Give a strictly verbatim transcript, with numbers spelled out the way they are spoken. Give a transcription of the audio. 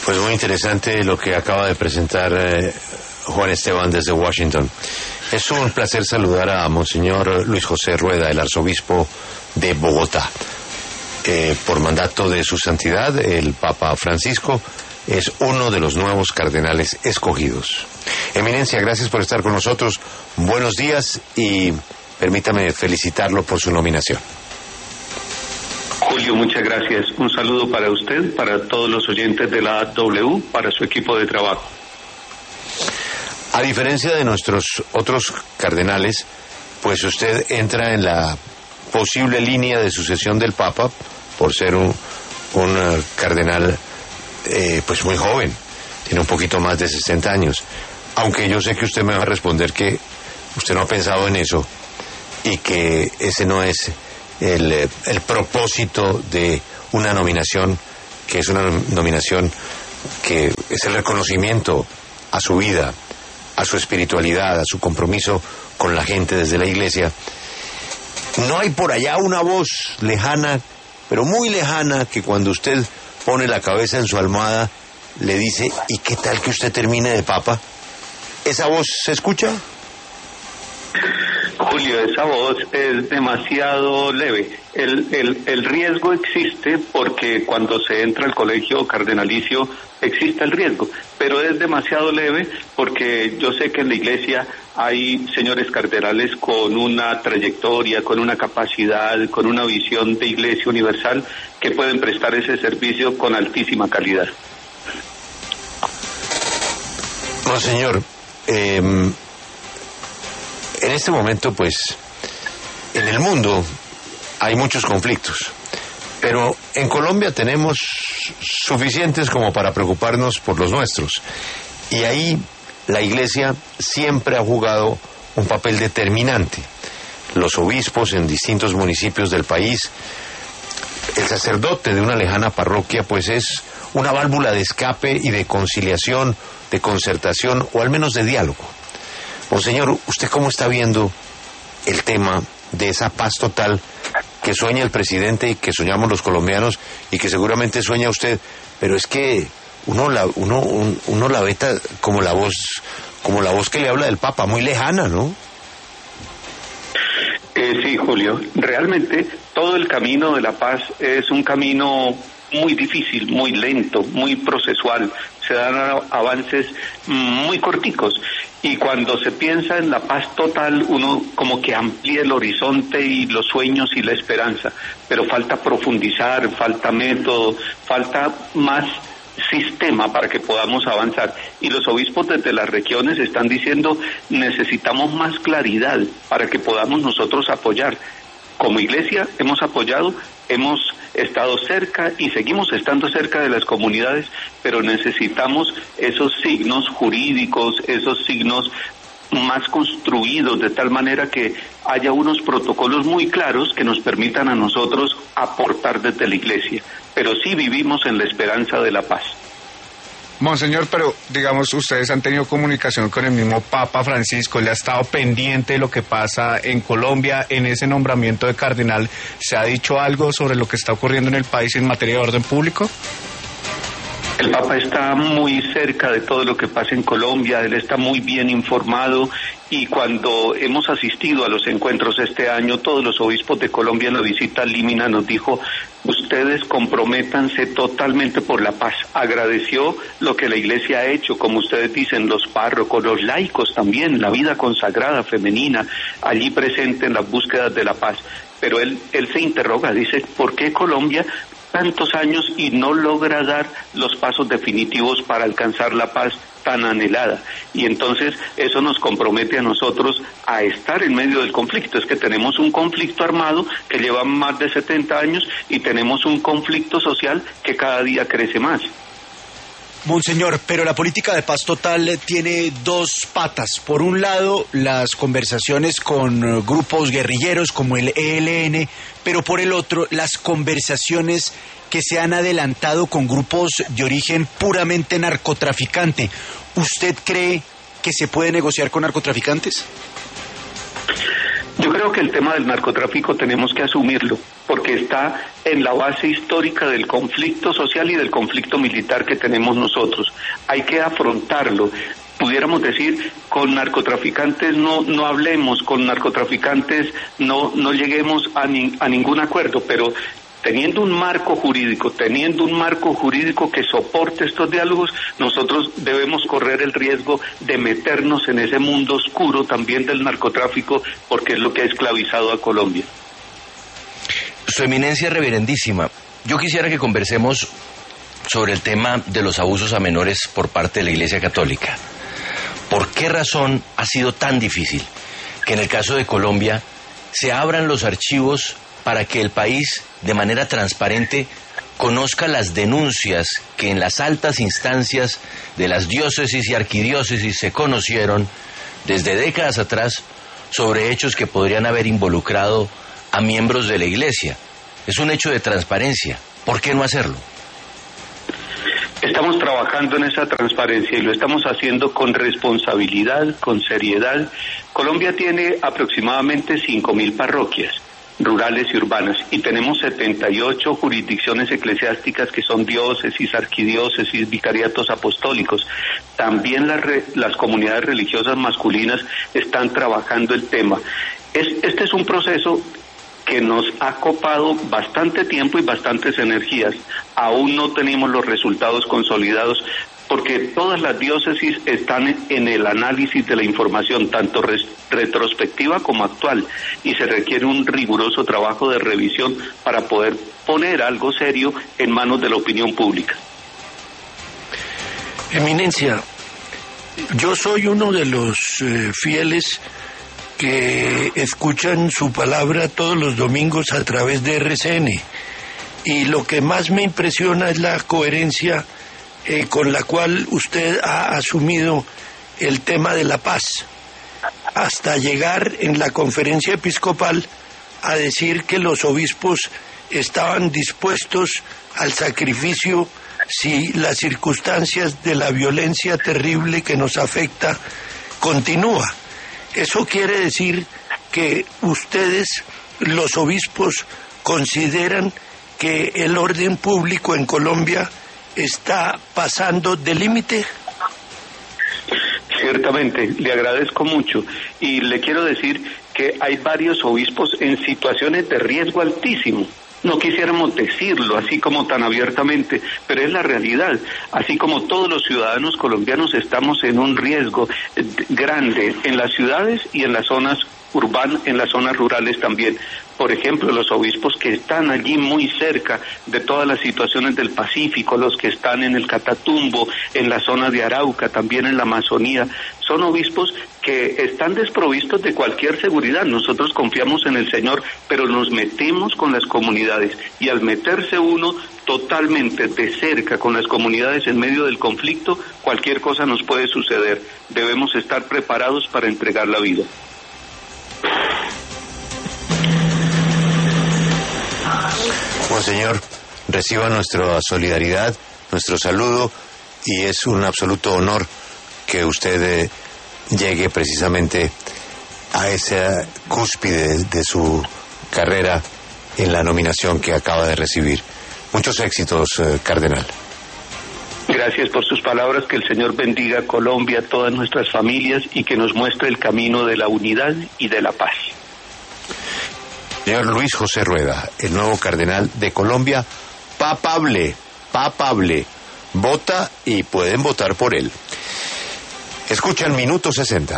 Pues muy interesante lo que acaba de presentar eh, Juan Esteban desde Washington. Es un placer saludar a Monseñor Luis José Rueda, el arzobispo de Bogotá. Eh, por mandato de su santidad, el Papa Francisco es uno de los nuevos cardenales escogidos. Eminencia, gracias por estar con nosotros. Buenos días y permítame felicitarlo por su nominación. Julio, muchas gracias. Un saludo para usted, para todos los oyentes de la W, para su equipo de trabajo. A diferencia de nuestros otros cardenales, pues usted entra en la posible línea de sucesión del Papa por ser un, un uh, cardenal eh, pues muy joven, tiene un poquito más de sesenta años, aunque yo sé que usted me va a responder que usted no ha pensado en eso y que ese no es el, el propósito de una nominación, que es una nominación que es el reconocimiento a su vida, a su espiritualidad, a su compromiso con la gente desde la Iglesia. No hay por allá una voz lejana, pero muy lejana, que cuando usted pone la cabeza en su almohada le dice: ¿y qué tal que usted termine de Papa? ¿Esa voz se escucha? Julio, esa voz es demasiado leve. El, el, el riesgo existe porque cuando se entra al colegio cardenalicio existe el riesgo, pero es demasiado leve porque yo sé que en la Iglesia hay señores cardenales con una trayectoria, con una capacidad, con una visión de Iglesia universal que pueden prestar ese servicio con altísima calidad. Monseñor, eh, en este momento, pues, en el mundo hay muchos conflictos, pero en Colombia tenemos suficientes como para preocuparnos por los nuestros, y ahí la Iglesia siempre ha jugado un papel determinante. Los obispos en distintos municipios del país, el sacerdote de una lejana parroquia, pues es una válvula de escape y de conciliación, de concertación, o al menos de diálogo. Monseñor, ¿usted cómo está viendo el tema de esa paz total que sueña el presidente y que soñamos los colombianos y que seguramente sueña usted? Pero es que uno la uno un, uno la ve como la voz como la voz que le habla del Papa, muy lejana, ¿no? Eh, sí, Julio. Realmente todo el camino de la paz es un camino muy difícil, muy lento, muy procesual. Se dan avances muy corticos. Y cuando se piensa en la paz total, uno como que amplía el horizonte y los sueños y la esperanza, pero falta profundizar, falta método, falta más sistema para que podamos avanzar. Y los obispos desde las regiones están diciendo: necesitamos más claridad para que podamos nosotros apoyar. Como Iglesia hemos apoyado, hemos estado cerca y seguimos estando cerca de las comunidades, pero necesitamos esos signos jurídicos, esos signos más construidos, de tal manera que haya unos protocolos muy claros que nos permitan a nosotros aportar desde la Iglesia, pero sí vivimos en la esperanza de la paz. Monseñor, pero digamos, ustedes han tenido comunicación con el mismo Papa Francisco, le ha estado pendiente de lo que pasa en Colombia. En ese nombramiento de cardenal, ¿se ha dicho algo sobre lo que está ocurriendo en el país en materia de orden público? El Papa está muy cerca de todo lo que pasa en Colombia, él está muy bien informado, y cuando hemos asistido a los encuentros este año, todos los obispos de Colombia en la visita al Límina nos dijo: ustedes comprométanse totalmente por la paz. Agradeció lo que la Iglesia ha hecho, como ustedes dicen, los párrocos, los laicos también, la vida consagrada femenina, allí presente en las búsquedas de la paz. Pero él, él se interroga, dice: ¿por qué Colombia tantos años y no logra dar los pasos definitivos para alcanzar la paz tan anhelada? Y entonces eso nos compromete a nosotros a estar en medio del conflicto. Es que tenemos un conflicto armado que lleva más de setenta años y tenemos un conflicto social que cada día crece más. Monseñor, pero la política de paz total tiene dos patas. Por un lado, las conversaciones con grupos guerrilleros como el E L N, pero por el otro, las conversaciones que se han adelantado con grupos de origen puramente narcotraficante. ¿Usted cree que se puede negociar con narcotraficantes? Yo creo que el tema del narcotráfico tenemos que asumirlo, porque está en la base histórica del conflicto social y del conflicto militar que tenemos nosotros. Hay que afrontarlo. Pudiéramos decir, con narcotraficantes no no hablemos, con narcotraficantes no no lleguemos a, ni, a ningún acuerdo, pero teniendo un marco jurídico, teniendo un marco jurídico que soporte estos diálogos, nosotros debemos correr el riesgo de meternos en ese mundo oscuro también del narcotráfico, porque es lo que ha esclavizado a Colombia. Su Eminencia Reverendísima, yo quisiera que conversemos sobre el tema de los abusos a menores por parte de la Iglesia Católica. ¿Por qué razón ha sido tan difícil que en el caso de Colombia se abran los archivos para que el país, de manera transparente, conozca las denuncias que en las altas instancias de las diócesis y arquidiócesis se conocieron desde décadas atrás sobre hechos que podrían haber involucrado a miembros de la Iglesia? Es un hecho de transparencia. ¿Por qué no hacerlo? Estamos trabajando en esa transparencia y lo estamos haciendo con responsabilidad, con seriedad. Colombia tiene aproximadamente cinco mil parroquias rurales y urbanas, y tenemos setenta y ocho jurisdicciones eclesiásticas que son diócesis, arquidiócesis, vicariatos apostólicos. También las, re, las comunidades religiosas masculinas están trabajando el tema. Es, este es un proceso que nos ha copado bastante tiempo y bastantes energías. Aún no tenemos los resultados consolidados, porque todas las diócesis están en el análisis de la información, tanto res, retrospectiva como actual, y se requiere un riguroso trabajo de revisión para poder poner algo serio en manos de la opinión pública. Eminencia, yo soy uno de los eh, fieles que escuchan su palabra todos los domingos a través de R C N, y lo que más me impresiona es la coherencia Eh, con la cual usted ha asumido el tema de la paz, hasta llegar en la conferencia episcopal a decir que los obispos estaban dispuestos al sacrificio si las circunstancias de la violencia terrible que nos afecta continúa. Eso quiere decir que ustedes, los obispos, consideran que el orden público en Colombia está pasando de límite. Ciertamente, le agradezco mucho y le quiero decir que hay varios obispos en situaciones de riesgo altísimo. No quisiéramos decirlo así como tan abiertamente, pero es la realidad. Así como todos los ciudadanos colombianos estamos en un riesgo grande en las ciudades y en las zonas urbanas, en las zonas rurales también. Por ejemplo, los obispos que están allí muy cerca de todas las situaciones del Pacífico, los que están en el Catatumbo, en la zona de Arauca, también en la Amazonía, son obispos que están desprovistos de cualquier seguridad. Nosotros confiamos en el Señor, pero nos metemos con las comunidades, y al meterse uno totalmente de cerca con las comunidades en medio del conflicto, cualquier cosa nos puede suceder. Debemos estar preparados para entregar la vida. Monseñor, reciba nuestra solidaridad, nuestro saludo, y es un absoluto honor que usted eh, llegue precisamente a esa cúspide de, de su carrera en la nominación que acaba de recibir. Muchos éxitos, eh, cardenal. Gracias por sus palabras, que el Señor bendiga a Colombia, a todas nuestras familias, y que nos muestre el camino de la unidad y de la paz. Señor Luis José Rueda, el nuevo cardenal de Colombia, papable, papable, vota y pueden votar por él. Escuchan Minuto sesenta.